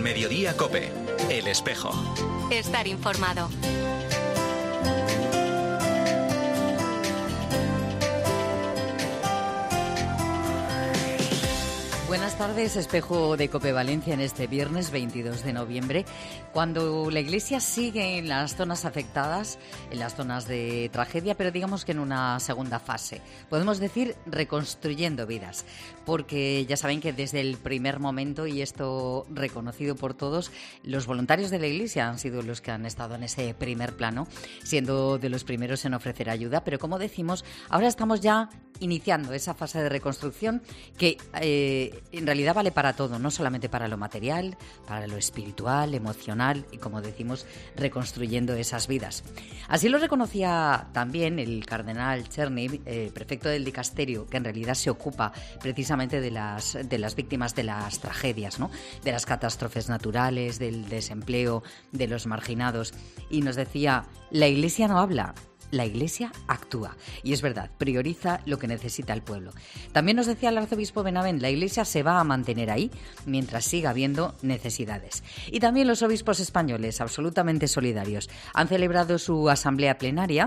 Mediodía COPE, El Espejo. Estar informado. Buenas tardes, Espejo de COPE Valencia en este viernes 22 de noviembre, cuando la Iglesia sigue en las zonas afectadas, en las zonas de tragedia, pero digamos que en una segunda fase. Podemos decir reconstruyendo vidas, porque ya saben que desde el primer momento, y esto reconocido por todos, los voluntarios de la Iglesia han sido los que han estado en ese primer plano, siendo de los primeros en ofrecer ayuda, pero como decimos, ahora estamos ya iniciando esa fase de reconstrucción que en realidad vale para todo, no solamente para lo material, para lo espiritual, emocional y, como decimos, reconstruyendo esas vidas. Así lo reconocía también el cardenal Czerny, prefecto del dicasterio, que en realidad se ocupa precisamente de las víctimas de las tragedias, ¿no? De las catástrofes naturales, del desempleo, de los marginados. Y nos decía, la Iglesia no habla, la Iglesia actúa. Y es verdad, prioriza lo que necesita el pueblo. También nos decía el arzobispo Benavent, la Iglesia se va a mantener ahí mientras siga habiendo necesidades. Y también los obispos españoles, absolutamente solidarios, han celebrado su asamblea plenaria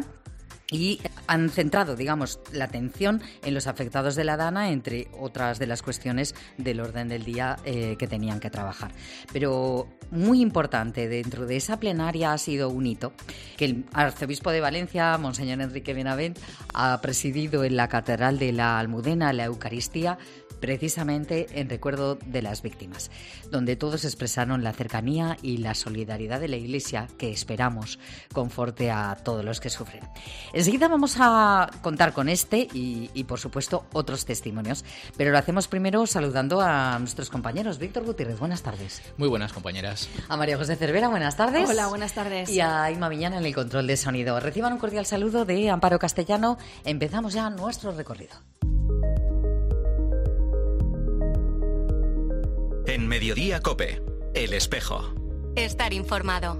y han centrado, digamos, la atención en los afectados de la Dana, entre otras de las cuestiones del orden del día que tenían que trabajar. Pero muy importante dentro de esa plenaria ha sido un hito que el arzobispo de Valencia, Monseñor Enrique Benavent, ha presidido en la Catedral de la Almudena la Eucaristía, precisamente en recuerdo de las víctimas, donde todos expresaron la cercanía y la solidaridad de la Iglesia que esperamos conforte a todos los que sufren. Enseguida vamos a contar con este y por supuesto otros testimonios, pero lo hacemos primero saludando a nuestros compañeros. Víctor Gutiérrez, buenas tardes. Muy buenas, compañeras. A María José Cervera, buenas tardes. Hola, buenas tardes. Y a Inma Viñana en el control de sonido. Reciban un cordial saludo de Amparo Castellano. Empezamos ya nuestro recorrido. En Mediodía COPE, El Espejo. Estar informado.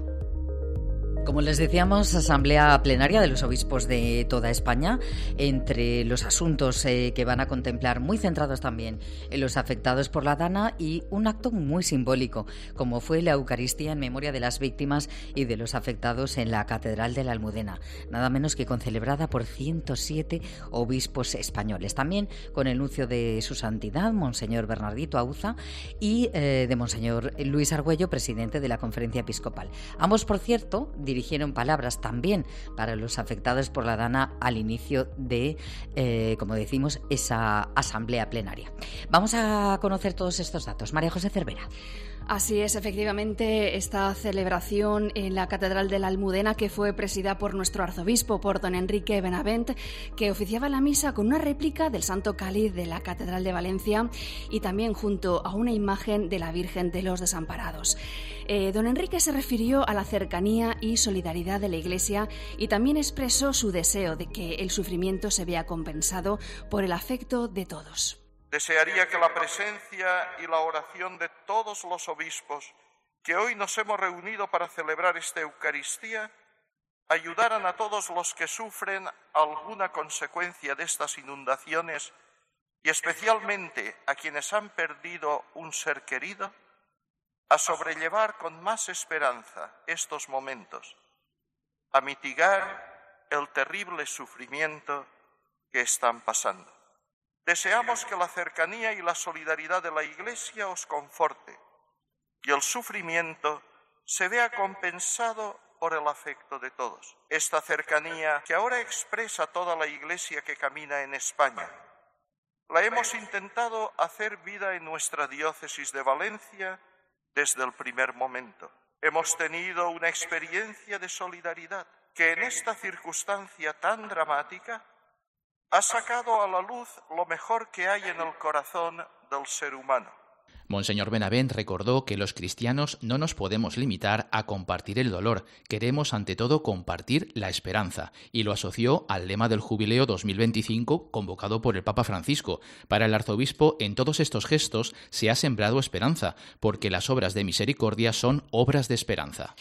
Como les decíamos, asamblea plenaria de los obispos de toda España, entre los asuntos que van a contemplar, muy centrados también en los afectados por la Dana, y un acto muy simbólico, como fue la Eucaristía en memoria de las víctimas y de los afectados en la Catedral de la Almudena, nada menos que concelebrada por 107 obispos españoles, también con el nuncio de su santidad, Monseñor Bernardito Auza, y de Monseñor Luis Argüello, presidente de la Conferencia Episcopal. Ambos, por cierto, dirigieron palabras también para los afectados por la Dana al inicio de, como decimos, esa asamblea plenaria. Vamos a conocer todos estos datos. María José Cervera. Así es, efectivamente, esta celebración en la Catedral de la Almudena, que fue presidida por nuestro arzobispo, por don Enrique Benavent, que oficiaba la misa con una réplica del Santo Cáliz de la Catedral de Valencia y también junto a una imagen de la Virgen de los Desamparados. Don Enrique se refirió a la cercanía y solidaridad de la Iglesia y también expresó su deseo de que el sufrimiento se vea compensado por el afecto de todos. Desearía que la presencia y la oración de todos los obispos que hoy nos hemos reunido para celebrar esta Eucaristía ayudaran a todos los que sufren alguna consecuencia de estas inundaciones y especialmente a quienes han perdido un ser querido a sobrellevar con más esperanza estos momentos, a mitigar el terrible sufrimiento que están pasando. Deseamos que la cercanía y la solidaridad de la Iglesia os conforte y el sufrimiento se vea compensado por el afecto de todos. Esta cercanía que ahora expresa toda la Iglesia que camina en España, la hemos intentado hacer vida en nuestra diócesis de Valencia desde el primer momento. Hemos tenido una experiencia de solidaridad que en esta circunstancia tan dramática ha sacado a la luz lo mejor que hay en el corazón del ser humano. Monseñor Benavent recordó que los cristianos no nos podemos limitar a compartir el dolor, queremos ante todo compartir la esperanza, y lo asoció al lema del Jubileo 2025 convocado por el Papa Francisco. Para el arzobispo, en todos estos gestos se ha sembrado esperanza, porque las obras de misericordia son obras de esperanza.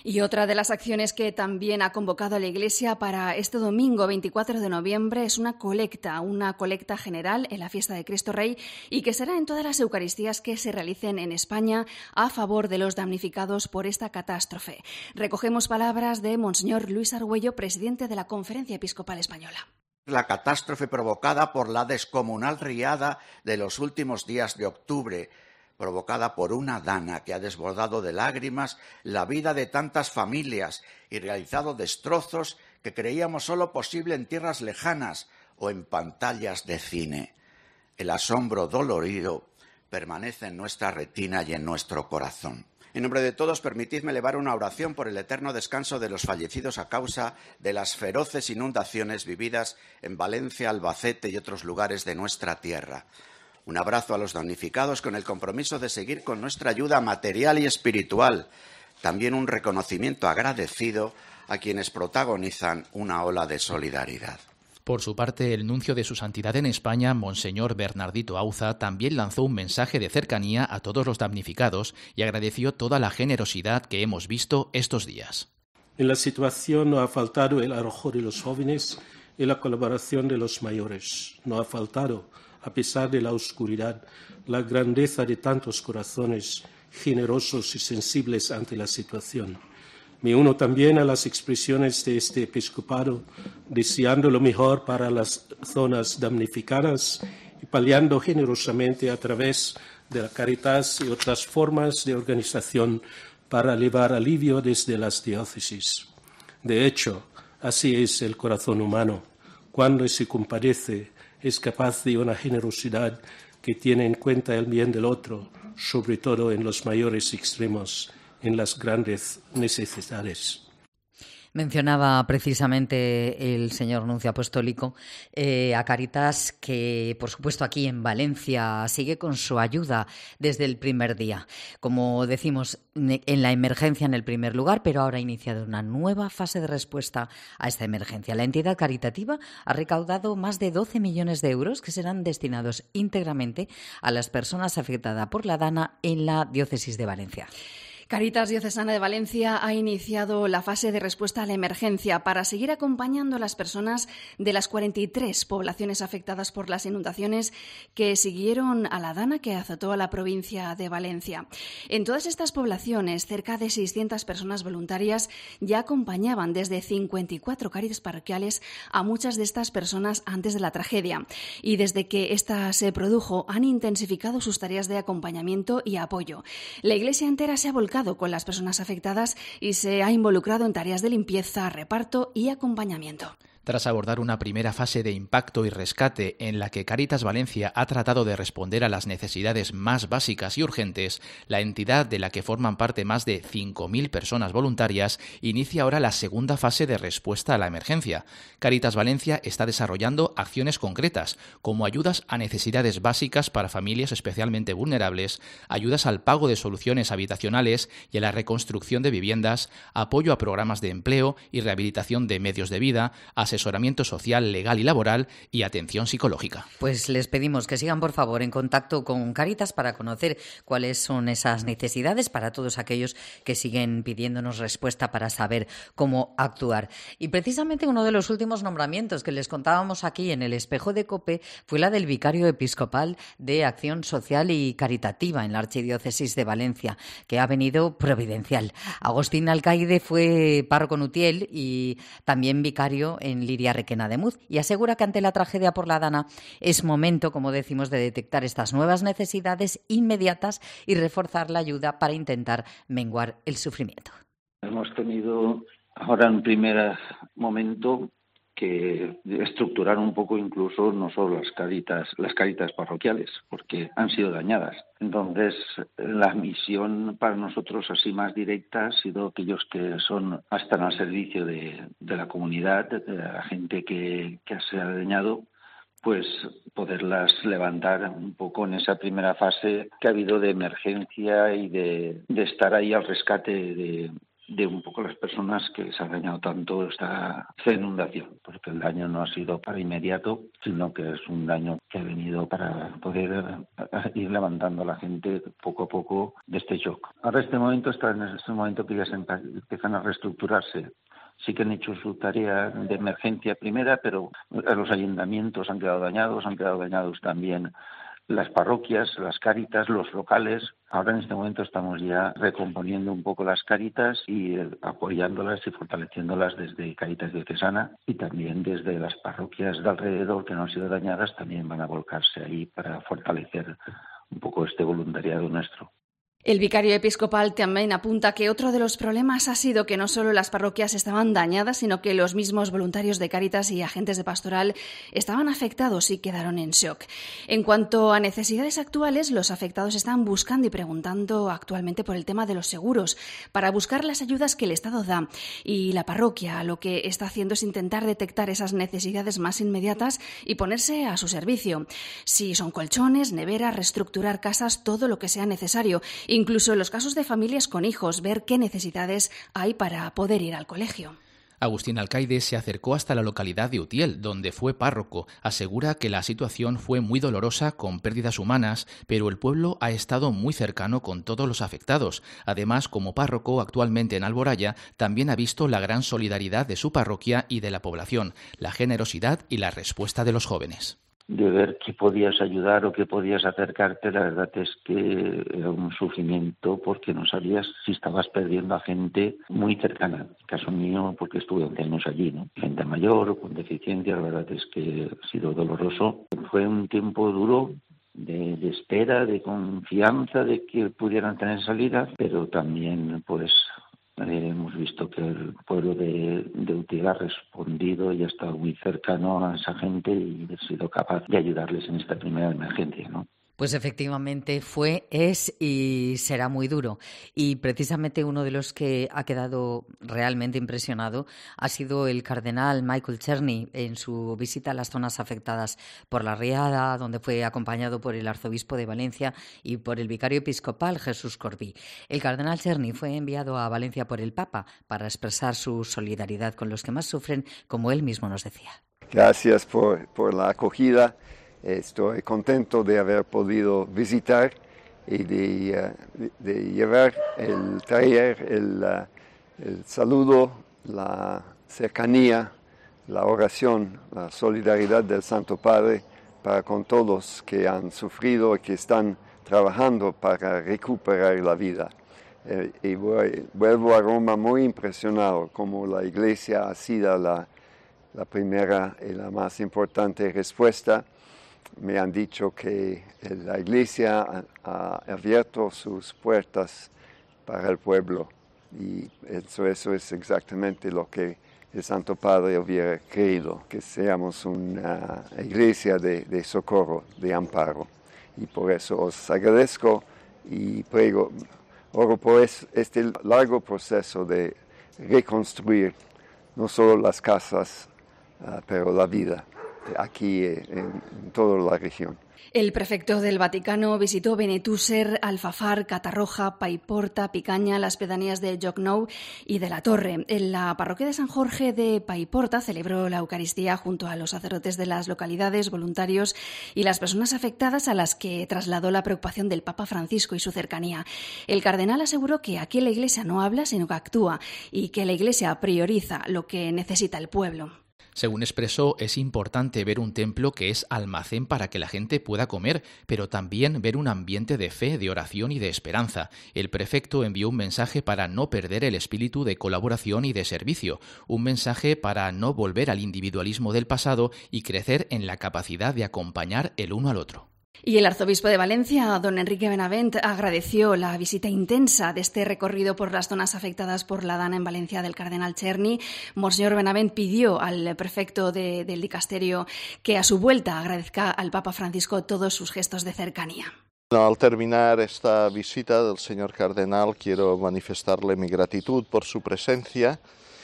Y otra de las acciones que también ha convocado la Iglesia para este domingo 24 de noviembre es una colecta general en la fiesta de Cristo Rey y que será en todas las Eucaristías que se realicen en España a favor de los damnificados por esta catástrofe. Recogemos palabras de Monseñor Luis Argüello, presidente de la Conferencia Episcopal Española. La catástrofe provocada por la descomunal riada de los últimos días de octubre, provocada por una dana que ha desbordado de lágrimas la vida de tantas familias y realizado destrozos que creíamos solo posible en tierras lejanas o en pantallas de cine. El asombro dolorido permanece en nuestra retina y en nuestro corazón. En nombre de todos, permitidme elevar una oración por el eterno descanso de los fallecidos a causa de las feroces inundaciones vividas en Valencia, Albacete y otros lugares de nuestra tierra. Un abrazo a los damnificados con el compromiso de seguir con nuestra ayuda material y espiritual. También un reconocimiento agradecido a quienes protagonizan una ola de solidaridad. Por su parte, el nuncio de su santidad en España, Monseñor Bernardito Auza, también lanzó un mensaje de cercanía a todos los damnificados y agradeció toda la generosidad que hemos visto estos días. En la situación no ha faltado el arrojo de los jóvenes y la colaboración de los mayores. No ha faltado, a pesar de la oscuridad, la grandeza de tantos corazones generosos y sensibles ante la situación. Me uno también a las expresiones de este episcopado, deseando lo mejor para las zonas damnificadas y paliando generosamente a través de la Cáritas y otras formas de organización para llevar alivio desde las diócesis. De hecho, así es el corazón humano. Cuando se compadece, es capaz de una generosidad que tiene en cuenta el bien del otro, sobre todo en los mayores extremos, en las grandes necesidades. Mencionaba precisamente el señor nuncio apostólico a Cáritas que, por supuesto, aquí en Valencia sigue con su ayuda desde el primer día. Como decimos, en la emergencia en el primer lugar, pero ahora ha iniciado una nueva fase de respuesta a esta emergencia. La entidad caritativa ha recaudado más de 12 millones de euros que serán destinados íntegramente a las personas afectadas por la dana en la diócesis de Valencia. Cáritas Diocesana de Valencia ha iniciado la fase de respuesta a la emergencia para seguir acompañando a las personas de las 43 poblaciones afectadas por las inundaciones que siguieron a la dana que azotó a la provincia de Valencia. En todas estas poblaciones, cerca de 600 personas voluntarias ya acompañaban desde 54 Cáritas parroquiales a muchas de estas personas antes de la tragedia. Y desde que esta se produjo, han intensificado sus tareas de acompañamiento y apoyo. La Iglesia entera se ha volcado con las personas afectadas y se ha involucrado en tareas de limpieza, reparto y acompañamiento. Tras abordar una primera fase de impacto y rescate en la que Cáritas Valencia ha tratado de responder a las necesidades más básicas y urgentes, la entidad de la que forman parte más de 5.000 personas voluntarias inicia ahora la segunda fase de respuesta a la emergencia. Cáritas Valencia está desarrollando acciones concretas, como ayudas a necesidades básicas para familias especialmente vulnerables, ayudas al pago de soluciones habitacionales y a la reconstrucción de viviendas, apoyo a programas de empleo y rehabilitación de medios de vida, asesoramiento social, legal y laboral y atención psicológica. Pues les pedimos que sigan, por favor, en contacto con Cáritas para conocer cuáles son esas necesidades para todos aquellos que siguen pidiéndonos respuesta para saber cómo actuar. Y precisamente uno de los últimos nombramientos que les contábamos aquí en el Espejo de COPE fue la del vicario episcopal de Acción Social y Caritativa en la Archidiócesis de Valencia, que ha venido providencial. Agustín Alcaide fue párroco en Utiel y también vicario en Liria Requena de Muz, y asegura que ante la tragedia por la dana es momento, como decimos, de detectar estas nuevas necesidades inmediatas y reforzar la ayuda para intentar menguar el sufrimiento. Hemos tenido ahora en primer momento que estructurar un poco incluso no solo las cáritas parroquiales, porque han sido dañadas. Entonces, la misión para nosotros así más directa ha sido aquellos que están al servicio de la comunidad, de la gente que se ha dañado, pues poderlas levantar un poco en esa primera fase que ha habido de emergencia y de estar ahí al rescate de un poco las personas que les ha dañado tanto esta inundación, porque el daño no ha sido para inmediato, sino que es un daño que ha venido para poder ir levantando a la gente poco a poco de este shock. Ahora este momento está en este momento que ya se empiezan a reestructurarse. Sí que han hecho su tarea de emergencia primera, pero los ayuntamientos han quedado dañados también las parroquias, las cáritas, los locales. Ahora en este momento estamos ya recomponiendo un poco las cáritas y apoyándolas y fortaleciéndolas desde Cáritas Diocesana, y también desde las parroquias de alrededor que no han sido dañadas también van a volcarse ahí para fortalecer un poco este voluntariado nuestro. El vicario episcopal también apunta que otro de los problemas ha sido que no solo las parroquias estaban dañadas, sino que los mismos voluntarios de Cáritas y agentes de pastoral estaban afectados y quedaron en shock. En cuanto a necesidades actuales, los afectados están buscando y preguntando actualmente por el tema de los seguros, para buscar las ayudas que el Estado da. Y la parroquia lo que está haciendo es intentar detectar esas necesidades más inmediatas y ponerse a su servicio. Si son colchones, neveras, reestructurar casas, todo lo que sea necesario. Incluso en los casos de familias con hijos, ver qué necesidades hay para poder ir al colegio. Agustín Alcaide se acercó hasta la localidad de Utiel, donde fue párroco. Asegura que la situación fue muy dolorosa, con pérdidas humanas, pero el pueblo ha estado muy cercano con todos los afectados. Además, como párroco actualmente en Alboraya, también ha visto la gran solidaridad de su parroquia y de la población, la generosidad y la respuesta de los jóvenes. De ver qué podías ayudar o qué podías acercarte, la verdad es que era un sufrimiento porque no sabías si estabas perdiendo a gente muy cercana. En el caso mío, porque estuve 11 años allí, ¿no? Gente mayor o con deficiencia, la verdad es que ha sido doloroso. Fue un tiempo duro de espera, de confianza de que pudieran tener salida, pero también pues hemos visto que el pueblo de Utiel ha respondido y ha estado muy cercano a esa gente y ha sido capaz de ayudarles en esta primera emergencia, ¿no? Pues efectivamente fue, es y será muy duro. Y precisamente uno de los que ha quedado realmente impresionado ha sido el cardenal Michael Czerny en su visita a las zonas afectadas por la riada, donde fue acompañado por el arzobispo de Valencia y por el vicario episcopal Jesús Corbí. El cardenal Czerny fue enviado a Valencia por el Papa para expresar su solidaridad con los que más sufren, como él mismo nos decía. Gracias por la acogida. Estoy contento de haber podido visitar y de llevar traer el saludo, la cercanía, la oración, la solidaridad del Santo Padre para con todos que han sufrido y que están trabajando para recuperar la vida. Y vuelvo a Roma muy impresionado como la Iglesia ha sido la primera y la más importante respuesta. Me han dicho que la Iglesia ha abierto sus puertas para el pueblo y eso es exactamente lo que el Santo Padre hubiera querido, que seamos una Iglesia de socorro, de amparo. Y por eso os agradezco y oro por este largo proceso de reconstruir no solo las casas, pero la vida aquí en toda la región. El prefecto del Vaticano visitó Benetúser, Alfafar, Catarroja, Paiporta, Picaña, las pedanías de Llocnou y de la Torre. En la parroquia de San Jorge de Paiporta celebró la Eucaristía junto a los sacerdotes de las localidades, voluntarios y las personas afectadas, a las que trasladó la preocupación del Papa Francisco y su cercanía. El cardenal aseguró que aquí la Iglesia no habla, sino que actúa, y que la Iglesia prioriza lo que necesita el pueblo. Según expresó, es importante ver un templo que es almacén para que la gente pueda comer, pero también ver un ambiente de fe, de oración y de esperanza. El prefecto envió un mensaje para no perder el espíritu de colaboración y de servicio, un mensaje para no volver al individualismo del pasado y crecer en la capacidad de acompañar el uno al otro. Y el arzobispo de Valencia, don Enrique Benavent, agradeció la visita intensa de este recorrido por las zonas afectadas por la dana en Valencia del cardenal Czerny. Monseñor Benavent pidió al prefecto del dicasterio que a su vuelta agradezca al Papa Francisco todos sus gestos de cercanía. Al terminar esta visita del señor cardenal, quiero manifestarle mi gratitud por su presencia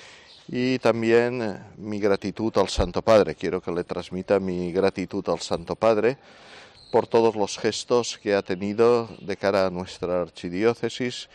y también mi gratitud al Santo Padre. Quiero que le transmita mi gratitud al Santo Padre por todos los gestos que ha tenido de cara a nuestra archidiócesis,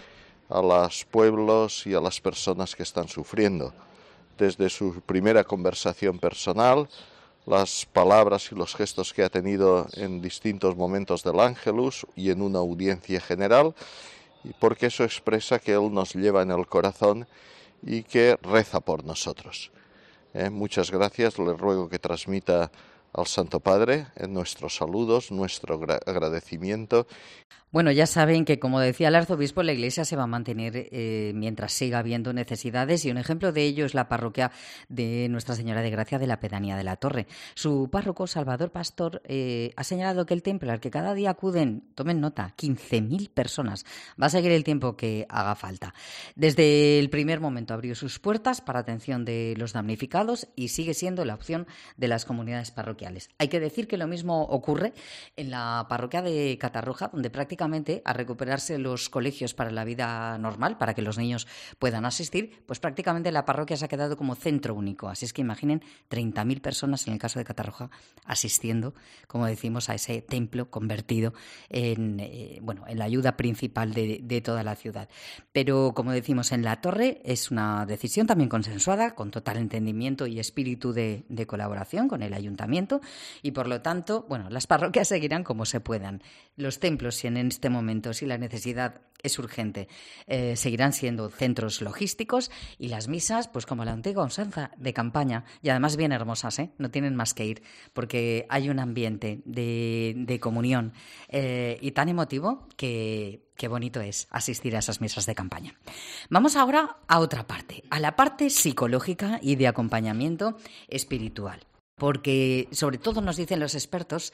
a los pueblos y a las personas que están sufriendo. Desde su primera conversación personal, las palabras y los gestos que ha tenido en distintos momentos del Ángelus y en una audiencia general, y porque eso expresa que Él nos lleva en el corazón y que reza por nosotros. Muchas gracias, le ruego que transmita al Santo Padre nuestros saludos, nuestro agradecimiento. Bueno, ya saben que, como decía el arzobispo, la Iglesia se va a mantener mientras siga habiendo necesidades, y un ejemplo de ello es la parroquia de Nuestra Señora de Gracia de la Pedanía de la Torre. Su párroco, Salvador Pastor, ha señalado que el templo al que cada día acuden, tomen nota, 15.000 personas, va a seguir el tiempo que haga falta. Desde el primer momento abrió sus puertas para atención de los damnificados y sigue siendo la opción de las comunidades parroquiales. Hay que decir que lo mismo ocurre en la parroquia de Catarroja, donde prácticamente a recuperarse los colegios para la vida normal, para que los niños puedan asistir, pues prácticamente la parroquia se ha quedado como centro único. Así es que imaginen 30.000 personas en el caso de Catarroja asistiendo, como decimos, a ese templo convertido en la ayuda principal de toda la ciudad. Pero, como decimos, en la Torre es una decisión también consensuada, con total entendimiento y espíritu de colaboración con el ayuntamiento, y por lo tanto, las parroquias seguirán como se puedan. Los templos, si en este momento, si la necesidad es urgente, seguirán siendo centros logísticos, y las misas, pues como la antigua usanza, de campaña, y además bien hermosas, no tienen más que ir, porque hay un ambiente de comunión y tan emotivo que qué bonito es asistir a esas misas de campaña. Vamos ahora a otra parte, a la parte psicológica y de acompañamiento espiritual. Porque, sobre todo, nos dicen los expertos,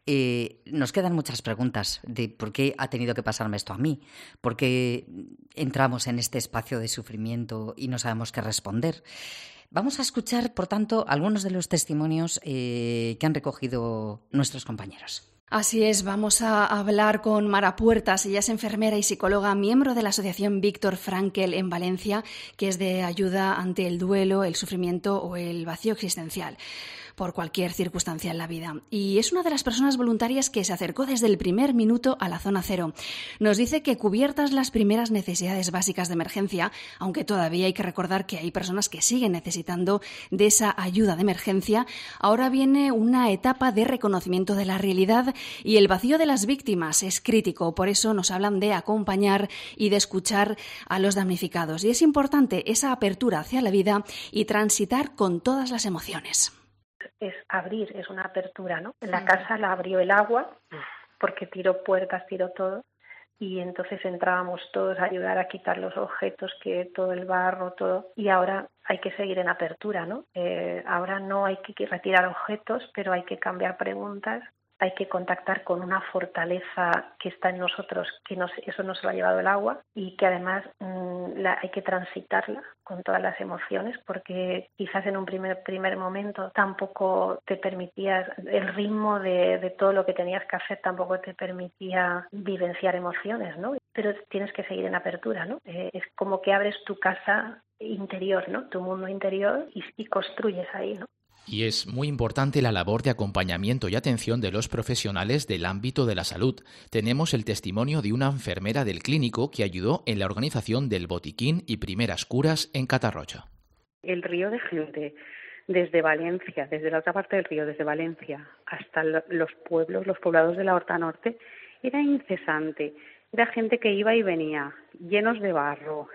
nos quedan muchas preguntas de por qué ha tenido que pasarme esto a mí, por qué entramos en este espacio de sufrimiento y no sabemos qué responder. Vamos a escuchar, por tanto, algunos de los testimonios que han recogido nuestros compañeros. Así es, vamos a hablar con Mara Puertas. Ella es enfermera y psicóloga, miembro de la Asociación Víctor Frankl en Valencia, que es de ayuda ante el duelo, el sufrimiento o el vacío existencial por cualquier circunstancia en la vida. Y es una de las personas voluntarias que se acercó desde el primer minuto a la zona cero. Nos dice que, cubiertas las primeras necesidades básicas de emergencia, aunque todavía hay que recordar que hay personas que siguen necesitando de esa ayuda de emergencia, ahora viene una etapa de reconocimiento de la realidad, y el vacío de las víctimas es crítico. Por eso nos hablan de acompañar y de escuchar a los damnificados. Y es importante esa apertura hacia la vida y transitar con todas las emociones. Es abrir, es una apertura, ¿no? En la casa la abrió el agua, porque tiró puertas, tiró todo, y entonces entrábamos todos a ayudar a quitar los objetos, que todo el barro, todo, y ahora hay que seguir en apertura, ¿no? Ahora no hay que retirar objetos, pero hay que cambiar preguntas, hay que contactar con una fortaleza que está en nosotros, que eso no se lo ha llevado el agua, y que además hay que transitarla con todas las emociones, porque quizás en un primer momento tampoco te permitías, el ritmo de todo lo que tenías que hacer tampoco te permitía vivenciar emociones, ¿no? Pero tienes que seguir en apertura, ¿no? Es como que abres tu casa interior, ¿no? Tu mundo interior, y construyes ahí, ¿no? Y es muy importante la labor de acompañamiento y atención de los profesionales del ámbito de la salud. Tenemos el testimonio de una enfermera del clínico que ayudó en la organización del botiquín y primeras curas en Catarroja. El río de gente, desde Valencia, desde la otra parte del río, desde Valencia hasta los poblados de la Horta Norte, era incesante. Era gente que iba y venía, llenos de barro,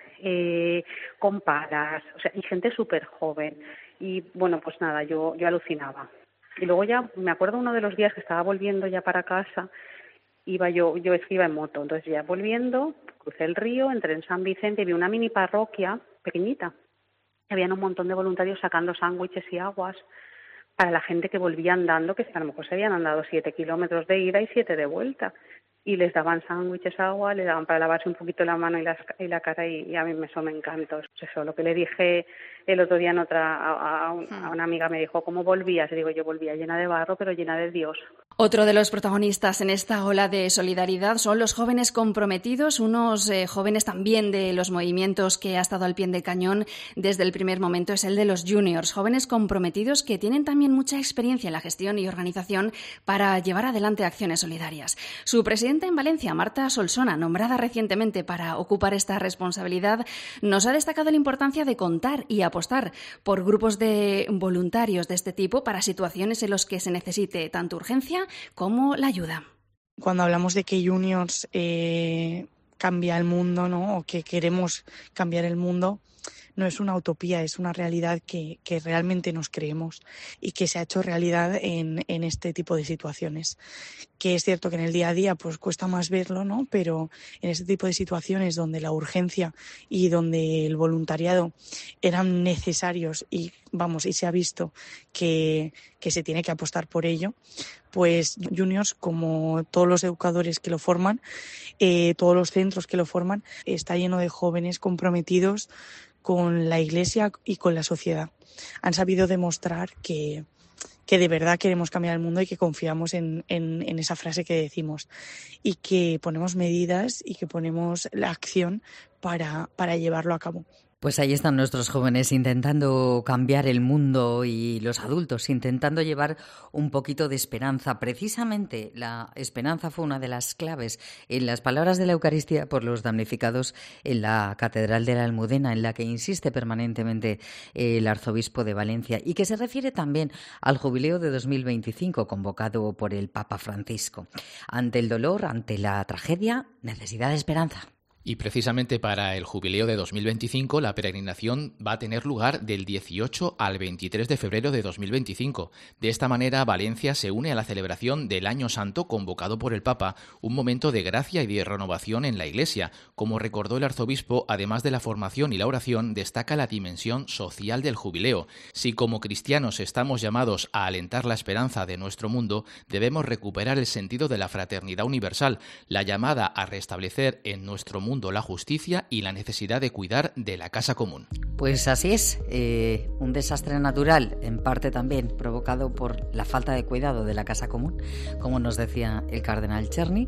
con palas, y gente súper joven. Y bueno, pues nada, yo alucinaba. Y luego ya me acuerdo uno de los días que estaba volviendo ya para casa, iba en moto, entonces ya volviendo, crucé el río, entré en San Vicente y vi una mini parroquia pequeñita. Habían un montón de voluntarios sacando sándwiches y aguas para la gente que volvía andando, que a lo mejor se habían andado 7 kilómetros de ida y 7 de vuelta. Y les daban sándwiches, agua, les daban para lavarse un poquito la mano y la cara, y a mí eso me encantó. Eso, lo que le dije el otro día a una amiga, me dijo, ¿cómo volvías? Y digo, yo volvía llena de barro, pero llena de Dios. Otro de los protagonistas en esta ola de solidaridad son los jóvenes comprometidos, unos jóvenes también de los movimientos que ha estado al pie del cañón desde el primer momento, es el de los juniors, jóvenes comprometidos que tienen también mucha experiencia en la gestión y organización para llevar adelante acciones solidarias. Su presidente presidenta en Valencia, Marta Solsona, nombrada recientemente para ocupar esta responsabilidad, nos ha destacado la importancia de contar y apostar por grupos de voluntarios de este tipo para situaciones en las que se necesite tanto urgencia como la ayuda. Cuando hablamos de que Juniors cambia el mundo, ¿no?, o que queremos cambiar el mundo, no es una utopía, es una realidad que realmente nos creemos y que se ha hecho realidad en este tipo de situaciones. Que es cierto que en el día a día pues cuesta más verlo, ¿no?, pero en este tipo de situaciones donde la urgencia y donde el voluntariado eran necesarios y se ha visto que se tiene que apostar por ello, pues Juniors, como todos los educadores que lo forman, todos los centros que lo forman, está lleno de jóvenes comprometidos con la Iglesia y con la sociedad. Han sabido demostrar que de verdad queremos cambiar el mundo y que confiamos en esa frase que decimos y que ponemos medidas y que ponemos la acción para llevarlo a cabo. Pues ahí están nuestros jóvenes intentando cambiar el mundo y los adultos intentando llevar un poquito de esperanza. Precisamente la esperanza fue una de las claves en las palabras de la Eucaristía por los damnificados en la Catedral de la Almudena, en la que insiste permanentemente el arzobispo de Valencia y que se refiere también al jubileo de 2025 convocado por el Papa Francisco. Ante el dolor, ante la tragedia, necesidad de esperanza. Y precisamente para el jubileo de 2025 la peregrinación va a tener lugar del 18 al 23 de febrero de 2025. De esta manera, Valencia se une a la celebración del Año Santo convocado por el Papa, un momento de gracia y de renovación en la Iglesia. Como recordó el arzobispo, además de la formación y la oración, destaca la dimensión social del jubileo. Si como cristianos estamos llamados a alentar la esperanza de nuestro mundo, debemos recuperar el sentido de la fraternidad universal, la llamada a restablecer en nuestro mundo la justicia y la necesidad de cuidar de la casa común. Pues así es, un desastre natural, en parte también provocado por la falta de cuidado de la casa común, como nos decía el cardenal Czerny,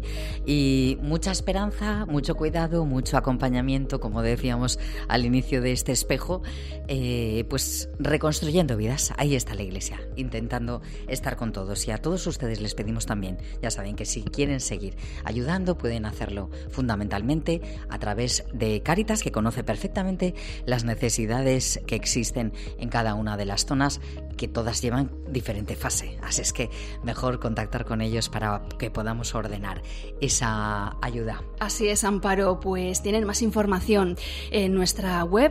y mucha esperanza, mucho cuidado, mucho acompañamiento, como decíamos al inicio de este espejo, pues reconstruyendo vidas. Ahí está la Iglesia, intentando estar con todos, y a todos ustedes les pedimos también, ya saben que si quieren seguir ayudando pueden hacerlo fundamentalmente a través de Cáritas, que conoce perfectamente las necesidades que existen en cada una de las zonas, que todas llevan diferente fase. Así es que mejor contactar con ellos para que podamos ordenar esa ayuda. Así es, Amparo, pues tienen más información en nuestra web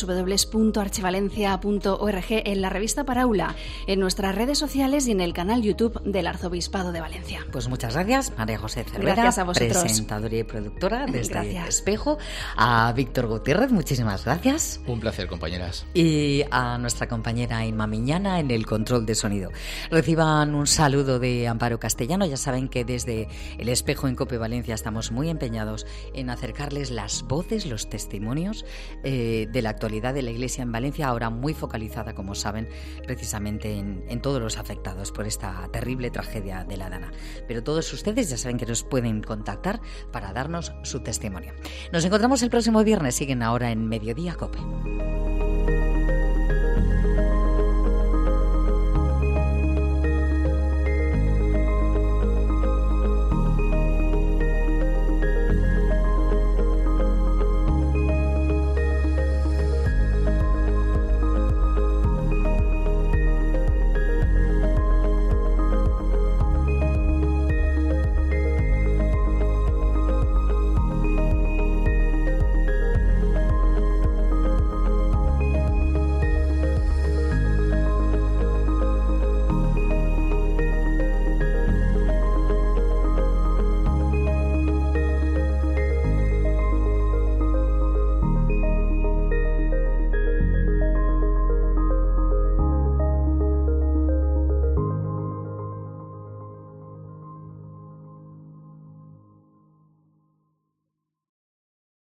www.archivalencia.org, en la revista Paraula, en nuestras redes sociales y en el canal YouTube del Arzobispado de Valencia. Pues muchas gracias, María José Cervera, gracias a vosotros, presentadora y productora de este gracias. Espejo, a Víctor Gutiérrez, muchísimas gracias. Un placer, compañeras. Y a nuestra compañera Inma Miñana en el control de sonido. Reciban un saludo de Amparo Castellano. Ya saben que desde el Espejo en COPE Valencia estamos muy empeñados en acercarles las voces, los testimonios de la actualidad de la Iglesia en Valencia, ahora muy focalizada, como saben, precisamente en todos los afectados por esta terrible tragedia de la Dana. Pero todos ustedes ya saben que nos pueden contactar para darnos su testimonio. Nos encontramos el próximo viernes. Siguen ahora en Mediodía COPE.